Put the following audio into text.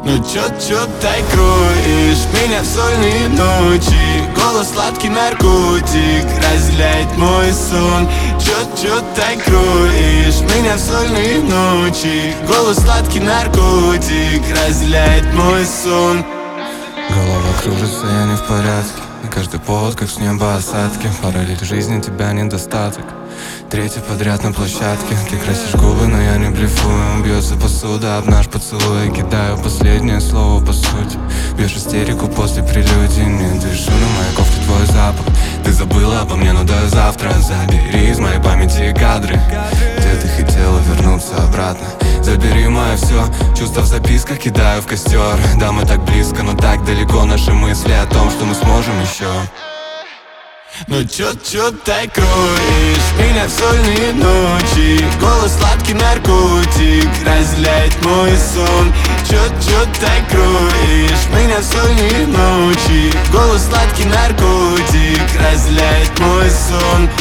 Ну чё так кроешь меня в сольные ночи? Голос сладкий наркотик разделяет мой сон. Чё так кроешь меня в сольные ночи? Голос сладкий наркотик разделяет мой сон. Голова кружится, я не в порядке. На каждый повод, как с неба осадки. Параллель жизни, тебя недостаток. Третий подряд на площадке. Ты красишь губы, но я не блефую. Бьется посуда об наш поцелуй. Я кидаю последнее слово по сути. Бьешь истерику после прелюдии. Не дышу на моей кофте твой запах. Ты забыла обо мне, но до завтра. Забери из моей памяти кадры, где ты хотела вернуться обратно. Забери мое все, чувства в записках кидаю в костер. Да, мы так близко, но так далеко. Наши мысли о том, что мы сможем еще. Ну чё так кроешь меня в сольные ночи? Голос сладкий наркотик разделяет мой сон. Чё так кроешь меня в сольные ночи? Голос сладкий наркотик разделяет мой сон.